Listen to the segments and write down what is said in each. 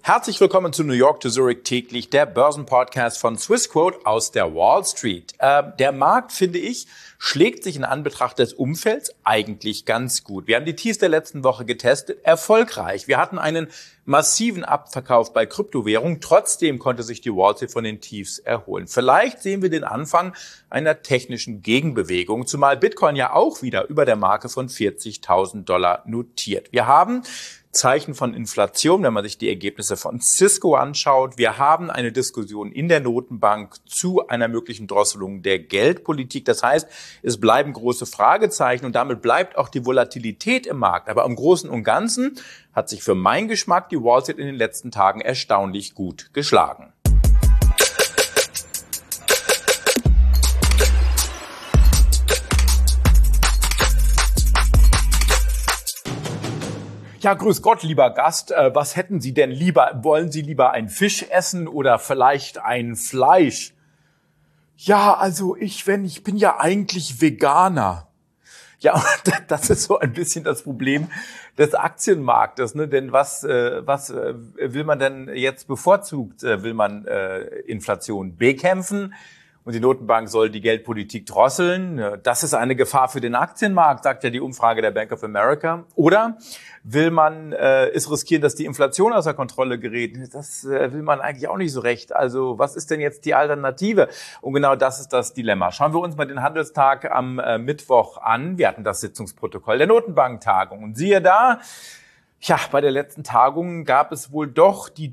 Herzlich willkommen zu New York to Zurich täglich, der Börsenpodcast von Swissquote aus der Wall Street. Der Markt, finde ich, schlägt sich in Anbetracht des Umfelds eigentlich ganz gut. Wir haben die Tiefs der letzten Woche getestet, erfolgreich. Wir hatten einen massiven Abverkauf bei Kryptowährungen. Trotzdem konnte sich die Wall Street von den Tiefs erholen. Vielleicht sehen wir den Anfang einer technischen Gegenbewegung, zumal Bitcoin ja auch wieder über der Marke von $40.000 notiert. Wir haben Zeichen von Inflation, wenn man sich die Ergebnisse von Cisco anschaut. Wir haben eine Diskussion in der Notenbank zu einer möglichen Drosselung der Geldpolitik. Das heißt, es bleiben große Fragezeichen und damit bleibt auch die Volatilität im Markt. Aber im Großen und Ganzen hat sich für meinen Geschmack die Wall Street in den letzten Tagen erstaunlich gut geschlagen. Ja, grüß Gott, lieber Gast. Was hätten Sie denn lieber? Wollen Sie lieber einen Fisch essen oder vielleicht ein Fleisch? Ja, also ich bin ja eigentlich Veganer. Ja, das ist so ein bisschen das Problem des Aktienmarktes, ne? Denn was will man denn jetzt bevorzugt? Will man Inflation bekämpfen? Und die Notenbank soll die Geldpolitik drosseln. Das ist eine Gefahr für den Aktienmarkt, sagt ja die Umfrage der Bank of America. Oder will man es riskieren, dass die Inflation außer Kontrolle gerät? Das will man eigentlich auch nicht so recht. Also was ist denn jetzt die Alternative? Und genau das ist das Dilemma. Schauen wir uns mal den Handelstag am Mittwoch an. Wir hatten das Sitzungsprotokoll der Notenbanktagung. Und siehe da, ja, bei der letzten Tagung gab es wohl doch die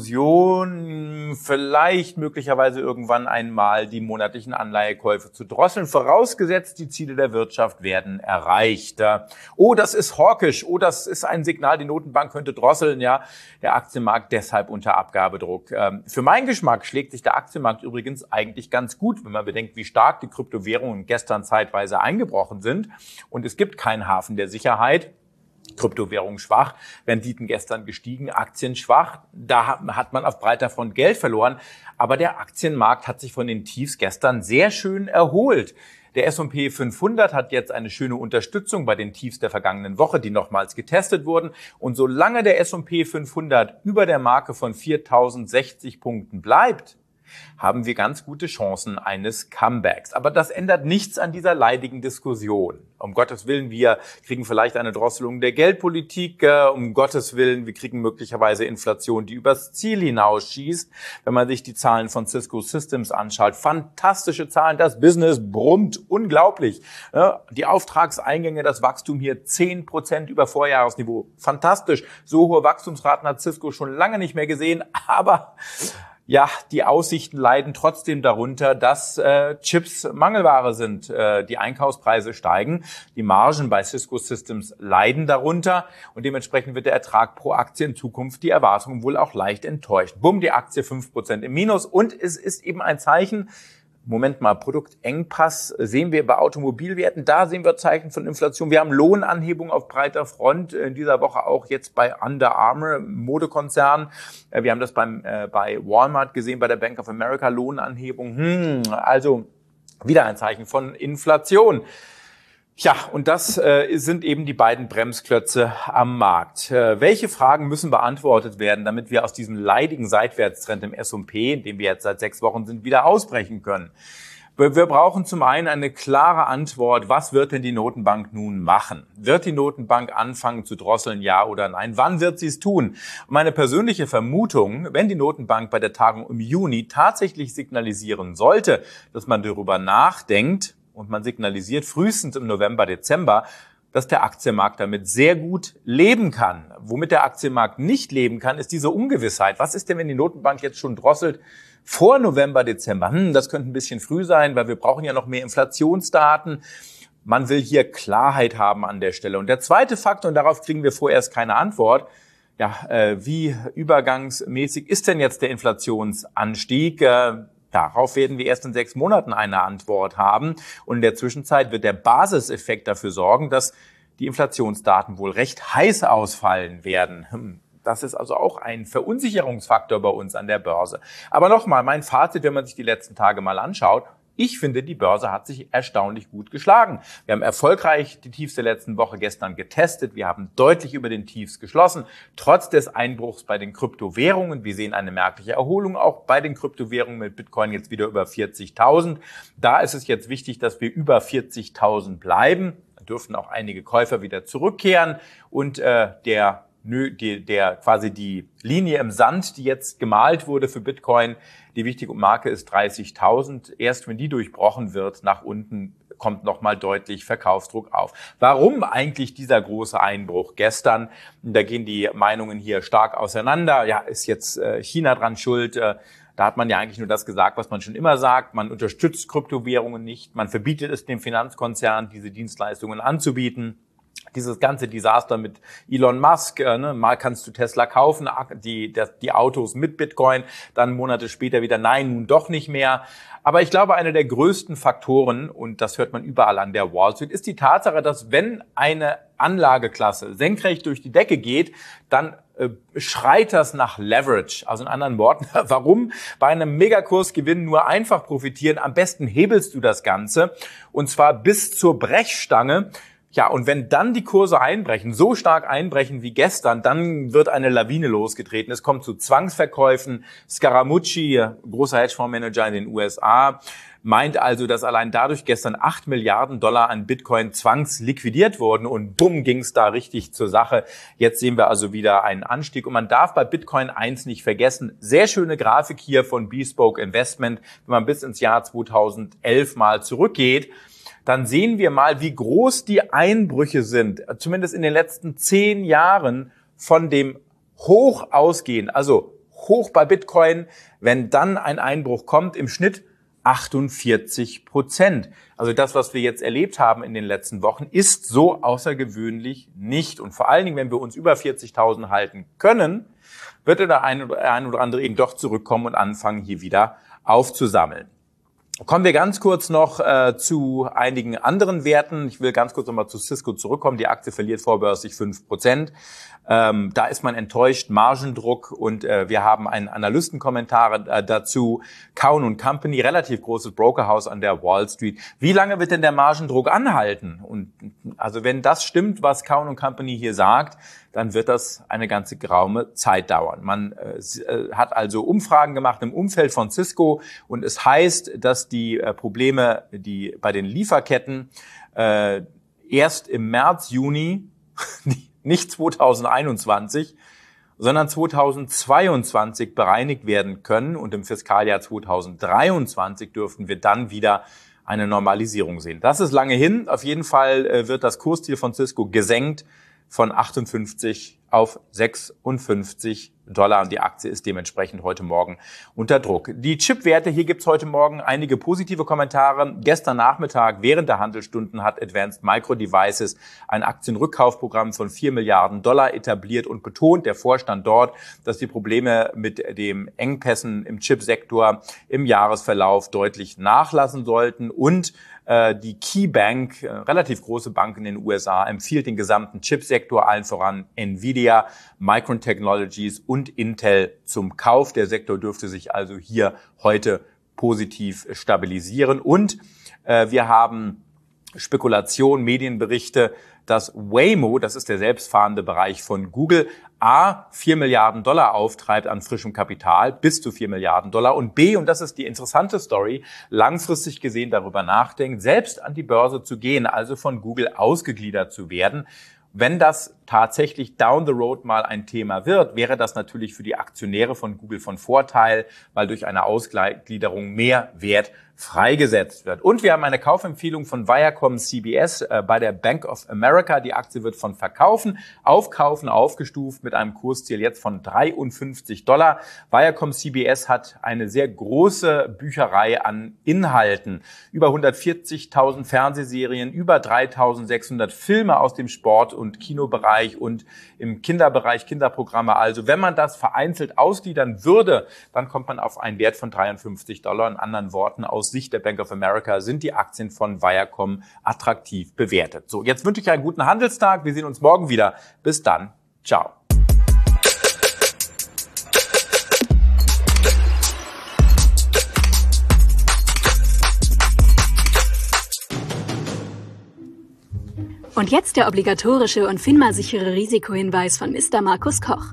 Diskussion, vielleicht möglicherweise irgendwann einmal die monatlichen Anleihekäufe zu drosseln, vorausgesetzt die Ziele der Wirtschaft werden erreicht. Oh, das ist hawkisch. Oh, das ist ein Signal, die Notenbank könnte drosseln. Ja, der Aktienmarkt deshalb unter Abgabedruck. Für meinen Geschmack schlägt sich der Aktienmarkt übrigens eigentlich ganz gut, wenn man bedenkt, wie stark die Kryptowährungen gestern zeitweise eingebrochen sind. Und es gibt keinen Hafen der Sicherheit. Kryptowährung schwach, Renditen gestern gestiegen, Aktien schwach. Da hat man auf breiter Front Geld verloren. Aber der Aktienmarkt hat sich von den Tiefs gestern sehr schön erholt. Der S&P 500 hat jetzt eine schöne Unterstützung bei den Tiefs der vergangenen Woche, die nochmals getestet wurden. Und solange der S&P 500 über der Marke von 4.060 Punkten bleibt, haben wir ganz gute Chancen eines Comebacks. Aber das ändert nichts an dieser leidigen Diskussion. Um Gottes Willen, wir kriegen vielleicht eine Drosselung der Geldpolitik. Um Gottes Willen, wir kriegen möglicherweise Inflation, die übers Ziel hinausschießt. Wenn man sich die Zahlen von Cisco Systems anschaut, fantastische Zahlen, das Business brummt unglaublich. Die Auftragseingänge, das Wachstum hier 10% über Vorjahresniveau. Fantastisch. So hohe Wachstumsraten hat Cisco schon lange nicht mehr gesehen, aber ja, die Aussichten leiden trotzdem darunter, dass Chips Mangelware sind. Die Einkaufspreise steigen, die Margen bei Cisco Systems leiden darunter und dementsprechend wird der Ertrag pro Aktie in Zukunft die Erwartungen wohl auch leicht enttäuscht. Bumm, die Aktie 5% im Minus und es ist eben ein Zeichen, Moment mal, Produktengpass sehen wir bei Automobilwerten, da sehen wir Zeichen von Inflation. Wir haben Lohnanhebung auf breiter Front, in dieser Woche auch jetzt bei Under Armour, Modekonzern. Wir haben das bei Walmart gesehen, bei der Bank of America, Lohnanhebung. Also wieder ein Zeichen von Inflation. Ja, und das sind eben die beiden Bremsklötze am Markt. Welche Fragen müssen beantwortet werden, damit wir aus diesem leidigen Seitwärtstrend im S&P, in dem wir jetzt seit 6 Wochen sind, wieder ausbrechen können? Wir brauchen zum einen eine klare Antwort, was wird denn die Notenbank nun machen? Wird die Notenbank anfangen zu drosseln, ja oder nein? Wann wird sie es tun? Meine persönliche Vermutung, wenn die Notenbank bei der Tagung im Juni tatsächlich signalisieren sollte, dass man darüber nachdenkt, und man signalisiert frühestens im November, Dezember, dass der Aktienmarkt damit sehr gut leben kann. Womit der Aktienmarkt nicht leben kann, ist diese Ungewissheit. Was ist denn, wenn die Notenbank jetzt schon drosselt vor November, Dezember? Das könnte ein bisschen früh sein, weil wir brauchen ja noch mehr Inflationsdaten. Man will hier Klarheit haben an der Stelle. Und der zweite Faktor, und darauf kriegen wir vorerst keine Antwort, ja, wie übergangsmäßig ist denn jetzt der Inflationsanstieg? Darauf werden wir erst in 6 Monaten eine Antwort haben. Und in der Zwischenzeit wird der Basiseffekt dafür sorgen, dass die Inflationsdaten wohl recht heiß ausfallen werden. Das ist also auch ein Verunsicherungsfaktor bei uns an der Börse. Aber nochmal, mein Fazit, wenn man sich die letzten Tage mal anschaut, ich finde, die Börse hat sich erstaunlich gut geschlagen. Wir haben erfolgreich die Tiefs der letzten Woche gestern getestet. Wir haben deutlich über den Tiefs geschlossen, trotz des Einbruchs bei den Kryptowährungen. Wir sehen eine merkliche Erholung auch bei den Kryptowährungen mit Bitcoin jetzt wieder über 40.000. Da ist es jetzt wichtig, dass wir über 40.000 bleiben. Da dürften auch einige Käufer wieder zurückkehren und quasi die Linie im Sand, die jetzt gemalt wurde für Bitcoin, die wichtige Marke ist 30.000. Erst wenn die durchbrochen wird, nach unten kommt nochmal deutlich Verkaufsdruck auf. Warum eigentlich dieser große Einbruch gestern? Da gehen die Meinungen hier stark auseinander. Ja, ist jetzt China dran schuld? Da hat man ja eigentlich nur das gesagt, was man schon immer sagt. Man unterstützt Kryptowährungen nicht. Man verbietet es dem Finanzkonzern, diese Dienstleistungen anzubieten. Dieses ganze Desaster mit Elon Musk, mal kannst du Tesla kaufen, die Autos mit Bitcoin, dann Monate später wieder, nein, nun doch nicht mehr. Aber ich glaube, einer der größten Faktoren, und das hört man überall an der Wall Street, ist die Tatsache, dass wenn eine Anlageklasse senkrecht durch die Decke geht, dann schreit das nach Leverage. Also in anderen Worten, warum bei einem Megakursgewinn nur einfach profitieren? Am besten hebelst du das Ganze, und zwar bis zur Brechstange. Ja, und wenn dann die Kurse einbrechen, so stark einbrechen wie gestern, dann wird eine Lawine losgetreten. Es kommt zu Zwangsverkäufen. Scaramucci, großer Hedgefondsmanager in den USA, meint also, dass allein dadurch gestern 8 Milliarden Dollar an Bitcoin zwangsliquidiert wurden, und bumm, ging es da richtig zur Sache. Jetzt sehen wir also wieder einen Anstieg, und man darf bei Bitcoin eins nicht vergessen. Sehr schöne Grafik hier von Bespoke Investment. Wenn man bis ins Jahr 2011 mal zurückgeht, dann sehen wir mal, wie groß die Einbrüche sind, zumindest in den letzten 10 Jahren von dem Hoch ausgehen, also hoch bei Bitcoin, wenn dann ein Einbruch kommt, im Schnitt 48%. Also das, was wir jetzt erlebt haben in den letzten Wochen, ist so außergewöhnlich nicht. Und vor allen Dingen, wenn wir uns über 40.000 halten können, wird der ein oder andere eben doch zurückkommen und anfangen, hier wieder aufzusammeln. Kommen wir ganz kurz noch zu einigen anderen Werten. Ich will ganz kurz nochmal zu Cisco zurückkommen. Die Aktie verliert vorbörslich 5%. Da ist man enttäuscht, Margendruck, und wir haben einen Analystenkommentar dazu. Cowen & Company, relativ großes Brokerhaus an der Wall Street. Wie lange wird denn der Margendruck anhalten? Und also wenn das stimmt, was Cowen & Company hier sagt, dann wird das eine ganze geraume Zeit dauern. Man hat also Umfragen gemacht im Umfeld von Cisco, und es heißt, dass die Probleme, die bei den Lieferketten erst im März, Juni, nicht 2021, sondern 2022 bereinigt werden können, und im Fiskaljahr 2023 dürften wir dann wieder eine Normalisierung sehen. Das ist lange hin. Auf jeden Fall wird das Kursziel von Cisco gesenkt von 58 auf 56 $, und die Aktie ist dementsprechend heute Morgen unter Druck. Die Chipwerte, hier gibt's heute Morgen einige positive Kommentare. Gestern Nachmittag während der Handelsstunden hat Advanced Micro Devices ein Aktienrückkaufprogramm von 4 Milliarden $ etabliert und betont, der Vorstand dort, dass die Probleme mit den Engpässen im Chipsektor im Jahresverlauf deutlich nachlassen sollten, und die KeyBank, relativ große Bank in den USA, empfiehlt den gesamten Chipsektor, allen voran Nvidia, Micron Technologies und Intel zum Kauf. Der Sektor dürfte sich also hier heute positiv stabilisieren. Und wir haben Spekulation, Medienberichte, dass Waymo, das ist der selbstfahrende Bereich von Google, A, 4 Milliarden $ auftreibt an frischem Kapital, bis zu 4 Milliarden $, und B, und das ist die interessante Story, langfristig gesehen darüber nachdenkt, selbst an die Börse zu gehen, also von Google ausgegliedert zu werden. Wenn das tatsächlich down the road mal ein Thema wird, wäre das natürlich für die Aktionäre von Google von Vorteil, weil durch eine Ausgliederung mehr Wert freigesetzt wird. Und wir haben eine Kaufempfehlung von Viacom CBS bei der Bank of America. Die Aktie wird von Verkaufen auf Kaufen aufgestuft mit einem Kursziel jetzt von 53 $. Viacom CBS hat eine sehr große Bücherei an Inhalten. Über 140.000 Fernsehserien, über 3.600 Filme aus dem Sport- und Kinobereich und im Kinderbereich Kinderprogramme. Also wenn man das vereinzelt ausgliedern würde, dann kommt man auf einen Wert von 53 $. In anderen Worten, aus Sicht der Bank of America sind die Aktien von Viacom attraktiv bewertet. So, jetzt wünsche ich einen guten Handelstag. Wir sehen uns morgen wieder. Bis dann. Ciao. Und jetzt der obligatorische und FINMA-sichere Risikohinweis von Mr. Markus Koch.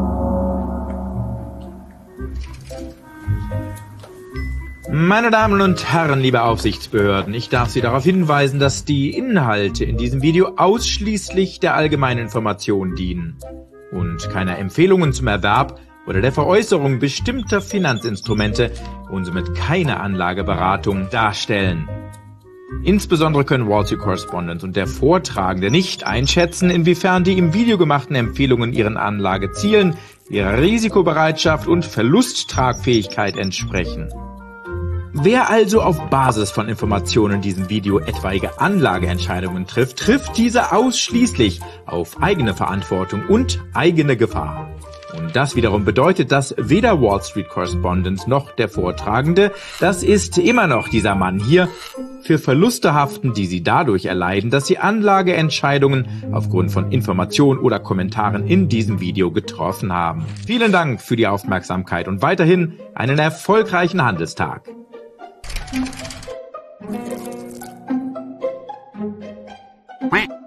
Meine Damen und Herren, liebe Aufsichtsbehörden, ich darf Sie darauf hinweisen, dass die Inhalte in diesem Video ausschließlich der allgemeinen Information dienen und keine Empfehlungen zum Erwerb oder der Veräußerung bestimmter Finanzinstrumente und somit keine Anlageberatung darstellen. Insbesondere können Wall Street Correspondent und der Vortragende nicht einschätzen, inwiefern die im Video gemachten Empfehlungen ihren Anlagezielen, ihrer Risikobereitschaft und Verlusttragfähigkeit entsprechen. Wer also auf Basis von Informationen in diesem Video etwaige Anlageentscheidungen trifft, trifft diese ausschließlich auf eigene Verantwortung und eigene Gefahr. Und das wiederum bedeutet, dass weder Wall Street Correspondent noch der Vortragende, das ist immer noch dieser Mann hier, für Verluste haften, die sie dadurch erleiden, dass sie Anlageentscheidungen aufgrund von Informationen oder Kommentaren in diesem Video getroffen haben. Vielen Dank für die Aufmerksamkeit und weiterhin einen erfolgreichen Handelstag. Quack.